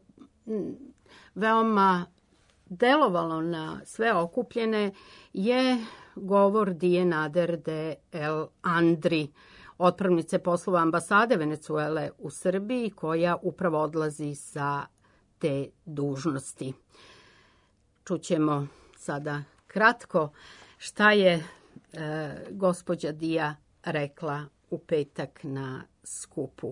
veoma delovalo na sve okupljene je govor Dije Nader de El Andri, otpravnice poslova ambasade Venecuele u Srbiji, koja upravo odlazi sa te dužnosti. Čućemo sada kratko šta je e, gospođa Dija rekla u petak na skupu.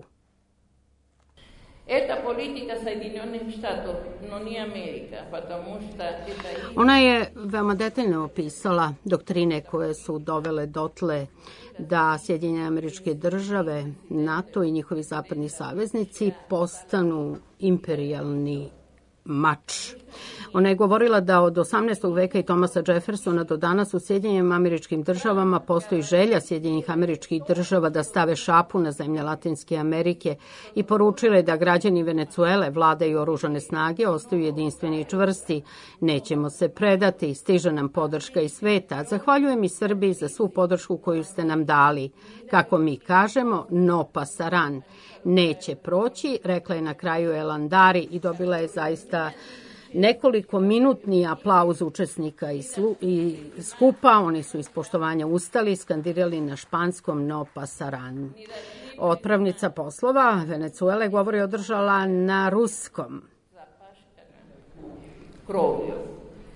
Eta politika Соединенных Штатов, но не Америка, потому что это... Ona je veoma detaljno opisala doktrine koje su dovele dotle da Sjedinjene Američke Države, NATO i njihovi zapadni saveznici postanu imperijalni mač. Ona je govorila da od osamnaestog veka i Thomasa Jeffersona do danas u Sjedinjenim Američkim Državama postoji želja Sjedinjenih Američkih Država da stave šapu na zemlje Latinske Amerike i poručila je da građani Venecuele, vlada i oružane snage ostaju jedinstveni i čvrsti. Nećemo se predati, stiže nam podrška iz sveta. Zahvaljujem i Srbiji za svu podršku koju ste nam dali. Kako mi kažemo, no pasaran. Neće proći, rekla je na kraju El Andari i dobila je zaista nekoliko minutni aplauz učesnika i, slu, i skupa. Oni su iz poštovanja ustali i skandirali na španskom no pasaran. Otpravnica poslova Venecuele govori održala na ruskom.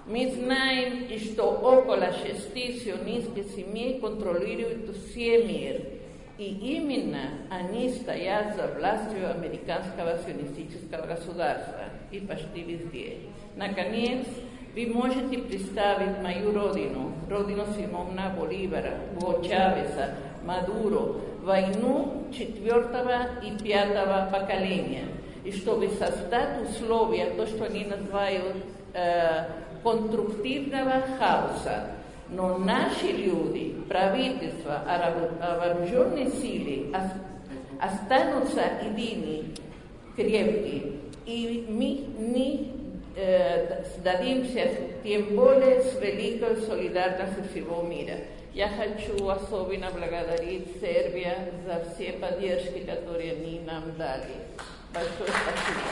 Мы знаем, что около шести сионистских семей контролируют все мир. И именно они стоят за властью американского сионистического государства. И почти везде. Наконец, вы можете представить мою родину, родину Симона Боливара, Гуго Чавеса, Мадуро, войну четвертого и пятого поколения. И чтобы создать условия, то, что они называют э, конструктивного хаоса. Но наши люди, правительства, вооруженные силы останутся едины, крепкие. И мы не э, сдадимся, тем более с великой солидарностью всего мира. Я хочу особенно благодарить Сербию за все поддержки, которые они нам дали. Большое спасибо.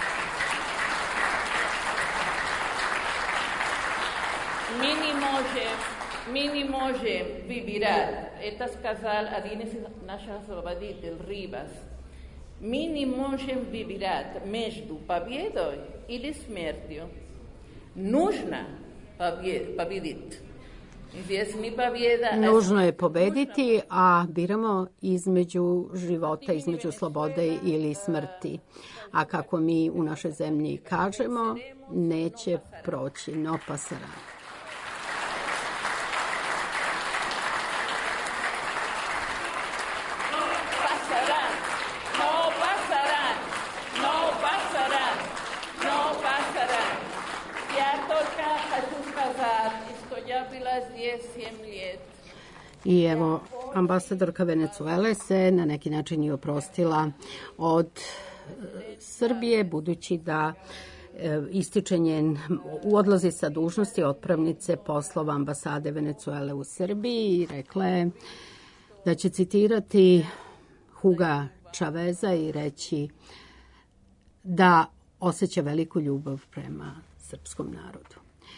Мы не можем, мы не можем выбирать, это сказал один из наших освободителей, Ривас. Мы не можем выбирать между победой или смертью. Нужно победить. Nužno je pobediti, a biramo između života, između slobode ili smrti. A kako mi u našoj zemlji kažemo, neće proći, no pasará. I evo, ambasadorka Venecuele se na neki način i oprostila od Srbije, budući da ističe njen odlazi sa dužnosti otpravnice poslova ambasade Venecuele u Srbiji i rekla je da će citirati Huga Čaveza i reći da osjeća veliku ljubav prema srpskom narodu.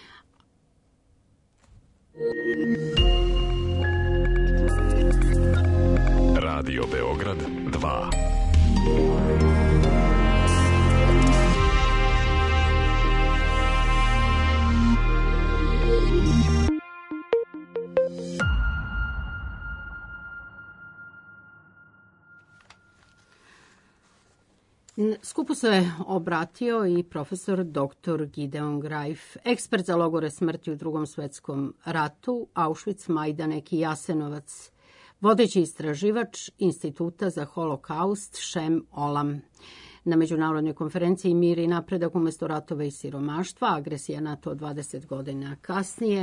Radio Beograd dva. Skupu se obratio i profesor doktor Gideon Greif, ekspert za logore smrti u Drugom svetskom ratu, Auschwitz, Majdanek i Jasenovac, vodeći istraživač Instituta za holokaust Šem Olam. Na međunarodnoj konferenciji Mir i napredak umesto ratova i siromaštva, agresija NATO dvadeset godina kasnije,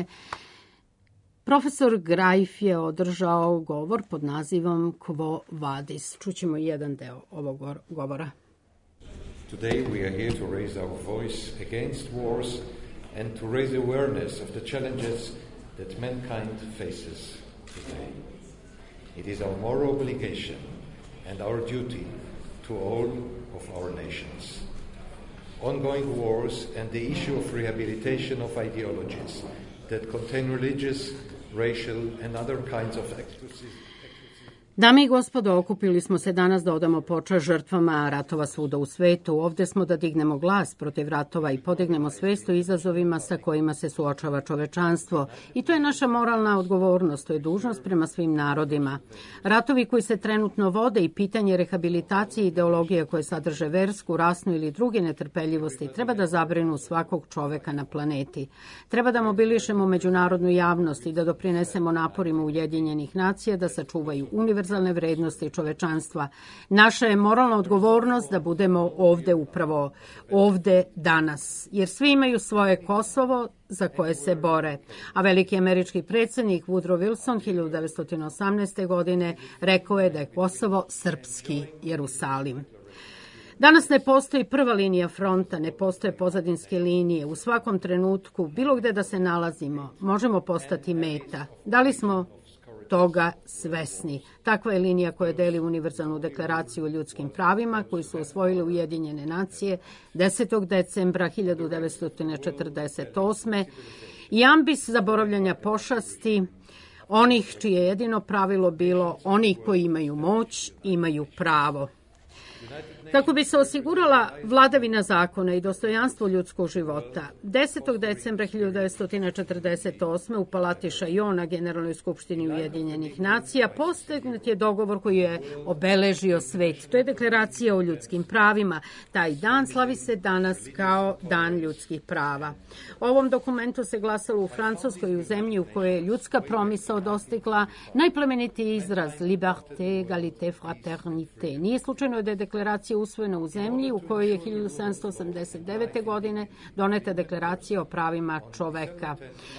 profesor Greif je održao govor pod nazivom Quo Vadis. Čućemo jedan deo ovog govora. Today we are here to raise our voice against wars and to raise awareness of the challenges that mankind faces today. It is our moral obligation and our duty to all of our nations. Ongoing wars and the issue of rehabilitation of ideologies that contain religious, racial and other kinds of exclusive. Dame i gospodo, okupili smo se danas da odamo počast žrtvama ratova svuda u svetu. Ovde smo da dignemo glas protiv ratova i podignemo svest o izazovima sa kojima se suočava čovečanstvo. I to je naša moralna odgovornost, to je dužnost prema svim narodima. Ratovi koji se trenutno vode i pitanje rehabilitacije i ideologije koje sadrže versku, rasnu ili druge netrpeljivosti treba da zabrinu svakog čoveka na planeti. Treba da mobilišemo međunarodnu javnost i da doprinesemo naporima Ujedinjenih nacija da sačuvaju univerzalne vrednosti čovečanstva. Naša je moralna odgovornost da budemo ovde upravo, ovde danas. Jer svi imaju svoje Kosovo za koje se bore. A veliki američki predsjednik Woodrow Wilson hiljadu devetsto osamnaeste. godine rekao je da je Kosovo srpski Jerusalim. Danas ne postoji prva linija fronta, ne postoje pozadinske linije. U svakom trenutku, bilo gde da se nalazimo, možemo postati meta. Da li smo toga svesni? Takva je linija koja deli univerzalnu deklaraciju o ljudskim pravima koju su osvojile Ujedinjene nacije desetog decembra hiljadu devetsto četrdeset osme. i ambis zaboravljanja pošasti onih čije jedino pravilo bilo oni koji imaju moć, imaju pravo. Kako bi se osigurala vladavina zakona i dostojanstvo ljudskog života, desetog decembra hiljadu devetsto četrdeset osme. u Palati Šajon na Generalnoj skupštini Ujedinjenih nacija postignut je dogovor koji je obeležio svet. To je deklaracija o ljudskim pravima. Taj dan slavi se danas kao Dan ljudskih prava. O ovom dokumentu se glasalo u Francuskoj, u zemlji u kojoj je ljudska promisao dostigla najplemenitiji izraz liberté, égalité, fraternité. Nije slučajno da je deklaracija usvojena u zemlji u kojoj je hiljadu sedamsto osamdeset devete. godine doneta deklaracija o pravima čoveka.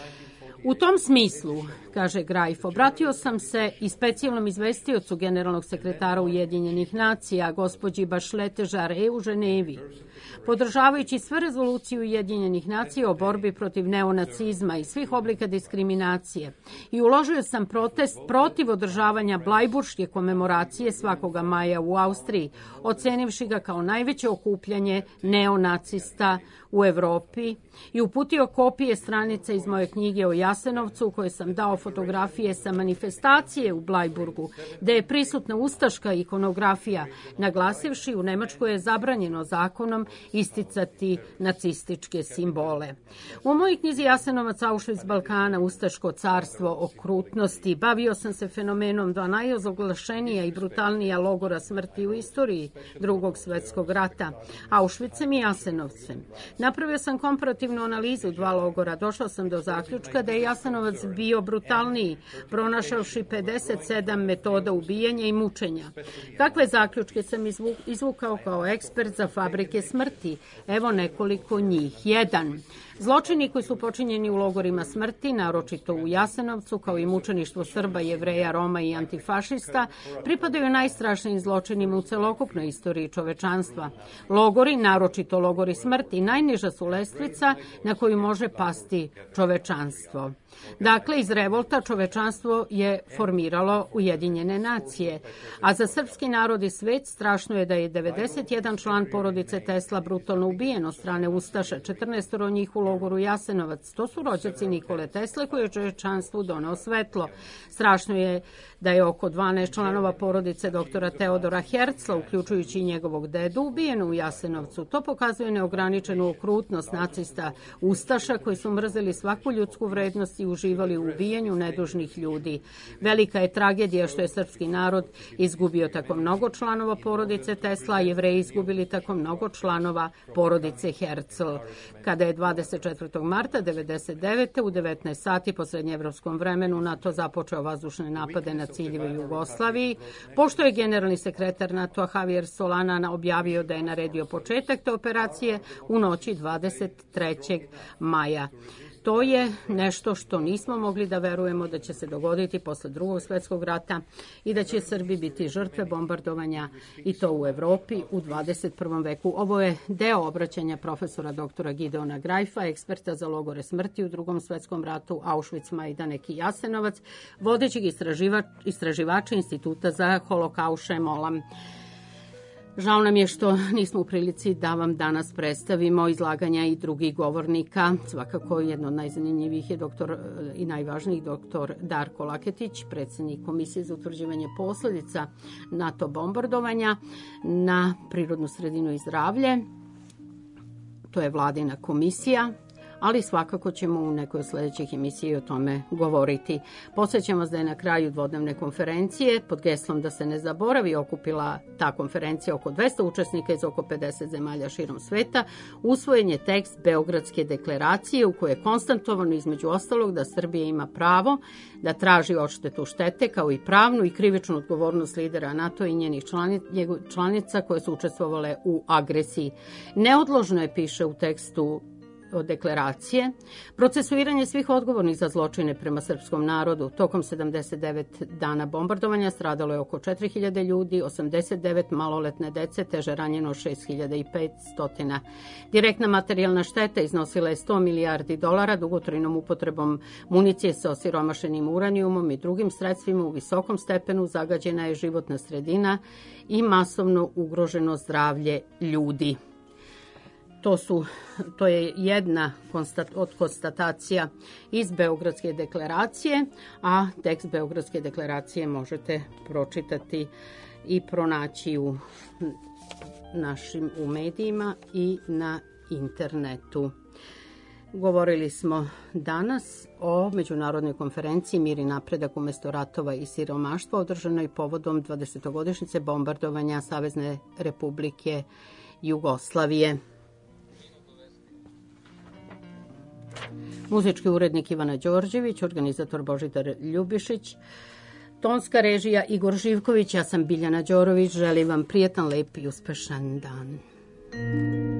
U tom smislu, kaže Grajf, obratio sam se i specijalnom izvestiocu generalnog sekretara Ujedinjenih nacija, gospođi Bachelet Jarret u Ženevi, podržavajući sve rezolucije Ujedinjenih nacija o borbi protiv neonacizma i svih oblika diskriminacije. I uložio sam protest protiv održavanja Blajburške komemoracije svakoga maja u Austriji, ocenivši ga kao najveće okupljanje neonacista u Evropi i uputio kopije stranica iz moje knjige o Jasenovcu u kojoj sam dao fotografije sa manifestacije u Blajburgu, gde je prisutna ustaška ikonografija, naglasivši u Nemačkoj je zabranjeno zakonom isticati nacističke simbole. U mojoj knjizi Jasenovac, Auschwitz, Balkana, Ustaško carstvo, okrutnosti, bavio sam se fenomenom dva najozoglašenija i brutalnija logora smrti u istoriji Drugog svetskog rata, Auschwitzem i Jasenovcem. Napravio sam komparativnu analizu dva logora. Došao sam do zaključka da je Jasenovac bio brutalniji, pronašavši pedeset sedam metoda ubijanja i mučenja. Kakve zaključke sam izvukao kao ekspert za fabrike smrti? Evo nekoliko njih. Jedan. Zločini koji su počinjeni u logorima smrti, naročito u Jasenovcu, kao i mučeništvo Srba, Jevreja, Roma i antifašista, pripadaju najstrašnijim zločinima u celokupnoj istoriji čovečanstva. Logori, naročito logori smrti, najniža su lestvica na koju može pasti čovečanstvo. Dakle, iz revolta čovečanstvo je formiralo Ujedinjene nacije, a za srpski narod i svet strašno je da je devedeset jedan član porodice Tesla brutalno ubijen od strane Ustaša, četrnaest njih u logoru Jasenovac. To su rođaci Nikole Tesle koji je čovečanstvu doneo svetlo. Strašno je da je oko dvanaest članova porodice doktora Teodora Herzla, uključujući i njegovog dedu, ubijeno u Jasenovcu. To pokazuje neograničenu okrutnost nacista Ustaša koji su mrzeli svaku ljudsku vrednost i uživali u ubijanju nedužnih ljudi. Velika je tragedija što je srpski narod izgubio tako mnogo članova porodice Tesla, a Jevreji izgubili tako mnogo članova porodice Herzl. Kada je dvadeset četvrtog marta devedeset devete. u devetnaest sati po srednjeevropskom vremenu NATO započeo vazdušne napade na ciljeve u Jugoslaviji, pošto je generalni sekretar NATO Javier Solana objavio da je naredio početak te operacije u noći dvadeset trećeg maja. To je nešto što nismo mogli da verujemo da će se dogoditi posle Drugog svetskog rata i da će Srbi biti žrtve bombardovanja i to u Evropi u dvadeset prvom veku. Ovo je deo obraćanja profesora doktora Gideona Grajfa, eksperta za logore smrti u Drugom svetskom ratu, Auschwitz, Majdanek i Jasenovac, vodećeg istraživa, istraživača Instituta za holokauše Molam. Žao nam je što nismo u prilici da vam danas predstavimo izlaganja i drugih govornika. Svakako jedno od najzanimljivijih je doktor i najvažnijih doktor Darko Laketić, predsjednik Komisije za utvrđivanje posljedica NATO bombardovanja na prirodnu sredinu i zdravlje. To je vladina komisija, ali svakako ćemo u nekoj od sljedećih emisija o tome govoriti. Podsjećam vas da je na kraju dvodnevne konferencije pod geslom da se ne zaboravi okupila ta konferencija oko dvesta učesnika iz oko pedeset zemalja širom sveta. Usvojen je tekst Beogradske deklaracije u kojoj je konstatovano između ostalog da Srbija ima pravo da traži odštetu štete kao i pravnu i krivičnu odgovornost lidera NATO i njenih članica koje su učestvovale u agresiji. Neodložno je, piše u tekstu od deklaracije, procesuiranje svih odgovornih za zločine prema srpskom narodu. Tokom sedamdeset devet dana bombardovanja stradalo je oko četiri hiljade ljudi, osamdeset devet maloletne dece, teže ranjeno šest hiljada petsto. Direktna materijalna šteta iznosila je sto milijardi dolara dugotrajnom upotrebom municije sa osiromašenim uranijumom i drugim sredstvima u visokom stepenu, zagađena je životna sredina i masovno ugroženo zdravlje ljudi. To, su, to je jedna konstat, od konstatacija iz Beogradske deklaracije, a tekst Beogradske deklaracije možete pročitati i pronaći u našim u medijima i na internetu. Govorili smo danas o međunarodnoj konferenciji Mir i napredak umesto ratova i siromaštva održanoj povodom dvadesetogodišnjice bombardovanja Savezne Republike Jugoslavije. Muzički urednik Ivana Đorđević, organizator Božidar Ljubišić, tonska režija Igor Živković, ja sam Biljana Đorović, želim vam prijetan, lep i uspešan dan.